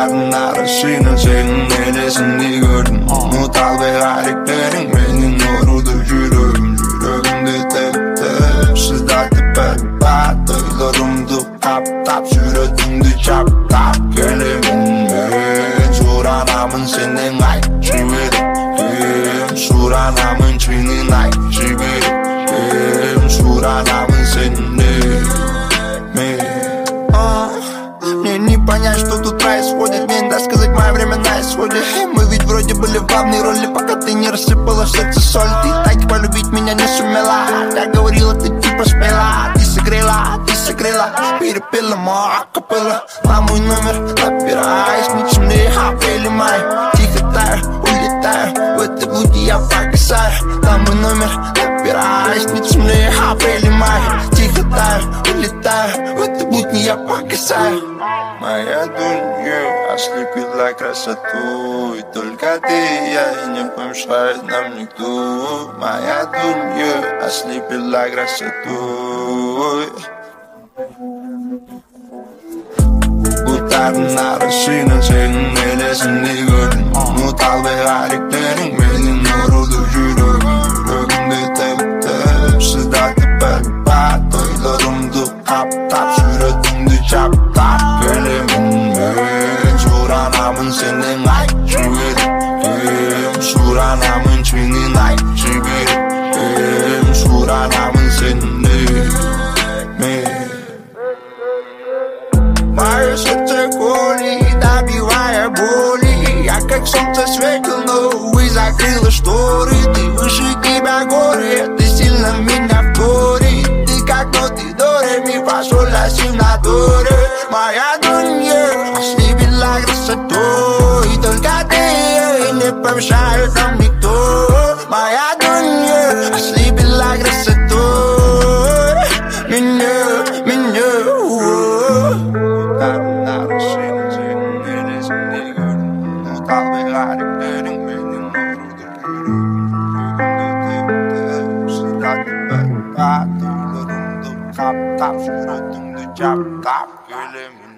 Bulutların arasına senin elesini gördüm. Mutal ve gariplerin benim nurudu yüreğim. Yüreğimde tep tep sızda tepe pat. Duylarımdı tap tap süretimdi çap tap. Geleminme suranamın senin ay çivirim. Suranamın çinin ay çivirim. Suранамын senin. Мне не понять, что тут происходит. Мне не дать сказать, мое время на исходе. Мы ведь вроде были в главной роли, пока ты не рассыпала в сердце соль. Ты так полюбить меня не сумела. Я говорила, ты типа спела. Ты согрела, перепела мой акапелла. На мой номер набираюсь, ничемные апрели май. Тихо таю, улетаю, в этой блуде я погасаю. На мой номер набираюсь, ничемные апрели май. Тихо таю, улетаю, в этой блуде я погасаю. Моя дунья ослепила красоту, и только ты и я, и не помешает нам никто. Моя дунья ослепила красоту. Bulutların arasına senin elesini gördüm. Mutal ve gariplerin benim nurudu yüreğim. Yüreğimde tep tep sızda tepe pat. Duylarımdı tap tap süretimdi çap tap. Geleminme suranamın senin ay çivirim. Suranamın çinin ay çivirim. Suranamın senin. Мое сердце колит, добивая боли. Я как солнце светил, но, увы, закрыла шторы. Ты выше тебя горы, ты сильно меня вторит. Ты как ноты до ре ми фа соль ля си на до ре. Моя дунья ослепила красотой, и только ты ей не помешает нам никто. Моя дунья ослепила красотой меня. Tap tap suratımda cap tap. Gelemin